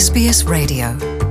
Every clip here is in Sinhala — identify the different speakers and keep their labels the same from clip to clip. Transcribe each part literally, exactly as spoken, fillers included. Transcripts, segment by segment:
Speaker 1: S B S Radio.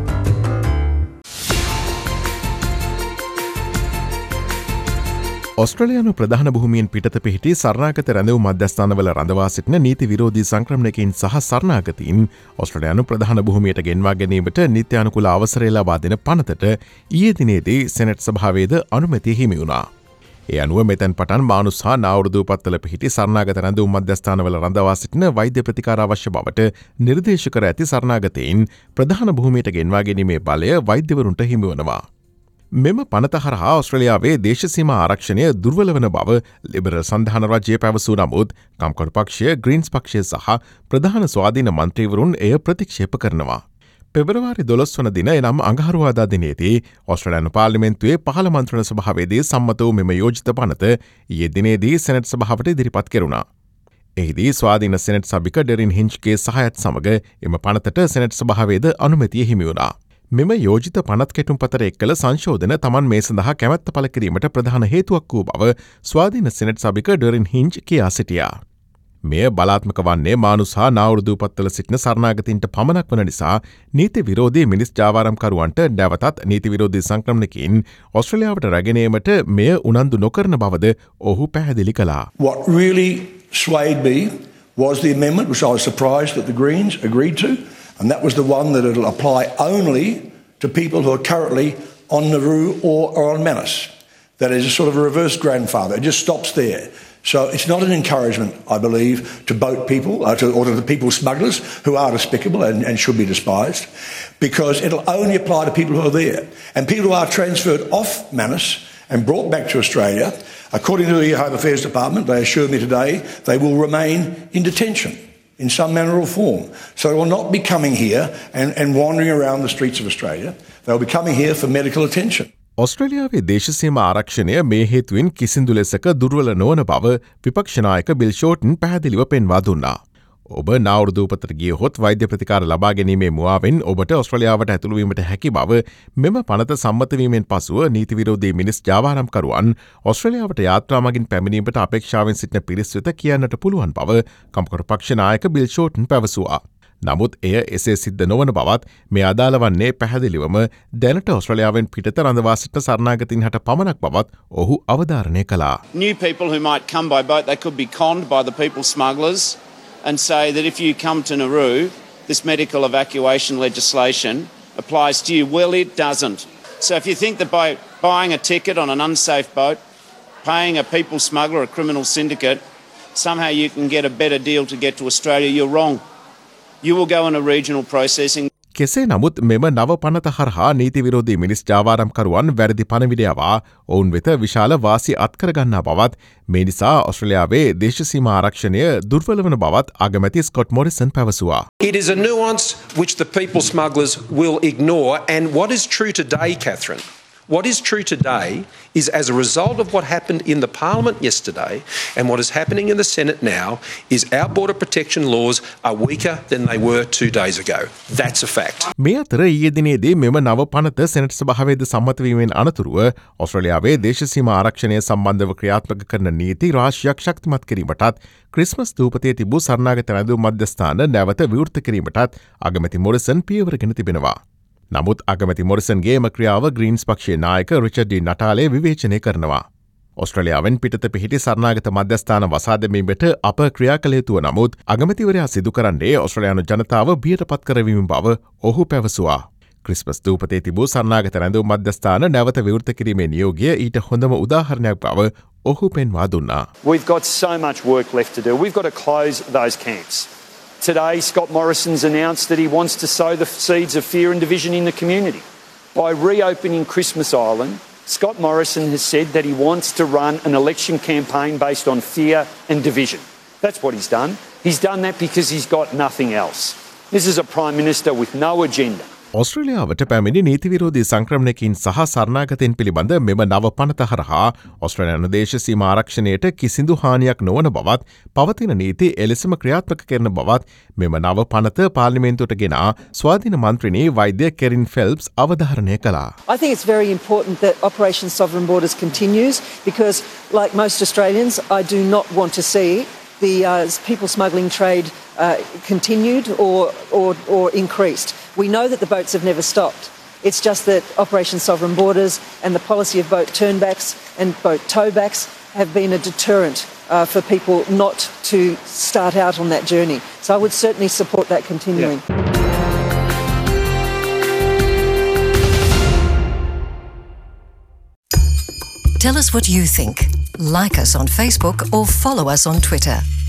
Speaker 2: ඔස්ට්‍රේලියානු ප්‍රධාන භූමියෙන් පිටත පිහිටි සරණාගත රැඳවුම් මධ්‍යස්ථානවල රඳවා සිටින නීති විරෝධී සංක්‍රමණයකින් සහ සරණාගතීන් ඔස්ට්‍රේලියානු ප්‍රධාන භූමියට ගෙන්වා ගැනීමට නිත්‍යානුකූල අවසරය ලබා දෙන පනතට ඊයේ දිනේදී සෙනෙට් සභාවේද අනුමැතිය හිමි වුණා. ඒ අනුව මෙතැන් පටන් මානු සහ නාවෘදූපත්වල පිහිටි සරණාගත රැඳවුම් මධ්‍යස්ථානවල රඳවා සිටින වෛද්‍ය ප්‍රතිකාර අවශ්‍ය බවට නිර්දේශ කර ඇති සරණාගතයින් ප්‍රධාන භූමියට ගෙන්වා ගැනීමේ බලය වෛද්‍යවරුන්ට හිමි වනවා. මෙම පනත හරහා ඔස්ට්‍රලියාවේ දේශසීම ආරක්ෂණය දුර්වල වන බව ලිබරල් සන්ධාන රජය පැවසූ නමුත් කම්කොඩ පක්ෂය ග්‍රීන්ස් පක්ෂය සහ ප්‍රධාන ස්වාධීන මන්ත්‍රීවරුන් එය ප්‍රතික්ෂේප කරනවා. පෙබරවාරි දොළොස් වන දින එනම් අඟහරුවාදා දිනේදී ඔස්ට්‍රේලියානු පාර්ලිමේන්තුවේ පහළ මන්ත්‍රණ සභාවේදී සම්මත වූ මෙම යෝජිත පනත ඊයේ දිනේදී සෙනෙට් සභාවට ඉදිරිපත් කෙරුණා. එහිදී ස්වාධීන සෙනෙට් සභික ඩෙරින් හින්ච්ගේ සහයත් සමග එම පනතට සෙනෙට් සභාවේද අනුමැතිය හිමි වුණා. මෙම යෝජිත පනත් කෙටුම් පතර එක්කල සංශෝධන තමන් මේ සඳහා කැමැත්ත පළ කිරීමට ප්‍රධාන හේතුවක් වූ බව ස්වාධීන සෙනෙට් සභික ඩෙරින් හින්ච් කියා සිටියා. මෙය බලාත්මක වන්නේ මානු සහ නාවෘදූපත්වල සිටින සරණාගතින්ට පමණක් වන නිසා නීති විරෝධී මිනිස් ජාවාරම්කරුවන්ට නැවතත් නීති විරෝධී සංක්‍රමණකින් ඔස්ට්‍රේලියාවට රැගෙනීමට මෙය උනන්දු නොකරන බවද ඔහු පැහැදිලි කළා.
Speaker 3: What really swayed me was the amendment, which I was surprised that the Greens agreed to. And that was the one that it'll apply only to people who are currently on Nauru or, or on Manus. That is a sort of a reverse grandfather. It just stops there. So it's not an encouragement, I believe, to boat people uh, to, or to the people smugglers who are despicable and, and should be despised, because it'll only apply to people who are there. And people who are transferred off Manus and brought back to Australia, according to the Home Affairs Department, they assured me today, they will remain in detention in some manner or form. So they will not be coming here and, and wandering around the streets of Australia. They will be coming here for medical attention.
Speaker 2: ඔස්ට්‍රේලියාවේ දේශසීම ආරක්ෂණය මේ හේතුවෙන් කිසිදු ලෙසක දුර්වල නොවන බව විපක්ෂනායක බිල් ෂෝටන් පැහැදිලිව පෙන්වා දුන්නා. ඔබ නාවෘදූපතට ගියහොත් වෛද්‍ය ප්‍රතිකාර ලබා ගැනීමේ මුවාවෙන් ඔබට ඔස්ට්‍රලියාවට ඇතුළුවීමට හැකි බව මෙම පනත සම්මතවීමෙන් පසුව නීති විරෝධී මිනිස් ජාවාරම්කරුවන් ඔස්ට්‍රලියාවට යාත්‍රා මගින් පැමිණීමට අපේක්ෂාවෙන් සිටින පිරිස් වෙත කියන්නට පුළුවන් බව කම්කරු පක්ෂ නායක බිල් ෂෝටන් පැවසුවා. නමුත් එය එසේ සිද්ධ නොවන බවත් මේ අදාළ වන්නේ පැහැදිලිවම දැනට ඔස්ට්‍රලියාවෙන් පිටත රඳවා සිටින සරණාගතයින් හට පමණක් බවත් ඔහු අවධාරණය කළා.
Speaker 4: New people who might come by boat, they could be conned by the people smugglers and say that if you come to Nauru, this medical evacuation legislation applies to you. Well, it doesn't. So if you think that by buying a ticket on an unsafe boat, paying a people smuggler, a criminal syndicate, somehow you can get a better deal to get to Australia, you're wrong. You will go in a regional processing.
Speaker 2: කෙසේ නමුත් මෙම නව පනත හරහා නීති විරෝධී මිනිස් ජාවාරම්කරුවන් වැරදි පණවිඩයවා ඔවුන් වෙත විශාල වාසි අත්කරගන්නා බවත් මේ නිසා ඔස්ට්‍රලියාවේ දේශසීම ආරක්ෂණය දුර්වල වන බවත් අගමැති ස්කොට් මොරිසන් පැවසුවා.
Speaker 5: It is a nuance which the people smugglers will ignore, and what is true today, Catherine, what is true today is as a result of what happened in the Parliament yesterday and what is happening in the Senate now is our border protection laws are weaker than they were two days ago. That's a fact.
Speaker 2: මේ අතර ඊයේ දිනේදී මෙම නව පනත සෙනෙට් සභාවේද සම්මත වීමෙන් අනතුරුව ඔස්ට්‍රේලියාවේ දේශසීම ආරක්ෂණය සම්බන්ධව ක්‍රියාත්මක කරන නීති රාශියක් ශක්තිමත් කිරීමටත් ක්‍රිස්මස් දූපතේ තිබූ සරණාගත රැඳවුම් මධ්‍යස්ථාන නැවත විවෘත කිරීමටත් අගමැති මොරිසන් පියවරගෙන තිබෙනවා. නමුත් අගමැති මොරිසන්ගේම ක්‍රියාව ග්‍රීන්ස් පක්ෂයේ නායක රිචඩ් ඩි නටාලේ විවේචනය කරනවා. ඔස්ට්‍රලියාවෙන් පිටත පිහිටි සරණාගත මධ්‍යස්ථාන වසා දැමීමට අප ක්‍රියා කළ යුතුව නමුත් අගමැතිවරයා සිදු කරන්නේ ඔස්ට්‍රලයානු ජනතාව බියට පත් කරවීම බව ඔහු පැවසුවා. ක්‍රිස්මස් දූපතේ තිබූ සරණාගත රැඳවුම් මධ්‍යස්ථාන නැවත විවෘත කිරීමේ නියෝගය ඊට හොඳම උදාහරණයක් බව ඔහු පෙන්වා දුන්නා.
Speaker 6: We've got so much work left to do. We've got to close those camps. Today, Scott Morrison's announced that he wants to sow the seeds of fear and division in the community. By reopening Christmas Island, Scott Morrison has said that he wants to run an election campaign based on fear and division. That's what he's done. He's done that because he's got nothing else. This is a Prime Minister with no agenda.
Speaker 2: ඔස්ට්‍රලියාවට පැමිණි නීති විරෝධී සංක්‍රමණයකින් සහ සරණාගතයන් පිළිබඳ මෙම නව පනත හරහා ඔස්ට්‍රේලියානු දේශසීම ආරක්ෂණයට කිසිදු හානියක් නොවන බවත් පවතින නීති එලෙසම ක්‍රියාත්මක කරන බවත් මෙම නව පනත පාර්ලිමේන්තුවට ගෙනා ස්වාධීන මන්ත්‍රිණී වෛද්‍ය කෙරින් ෆෙල්ප්ස් අවධාරණය කළා.
Speaker 7: I think it's very important that Operation Sovereign Borders continues because, like most Australians, I do not want to see the uh, people smuggling trade uh, continued or, or, or increased. We know that the boats have never stopped. It's just that Operation Sovereign Borders and the policy of boat turnbacks and boat towbacks have been a deterrent uh, for people not to start out on that journey. So I would certainly support that continuing.
Speaker 6: Yeah.
Speaker 1: Tell us what you think. Like us on Facebook or follow us on Twitter.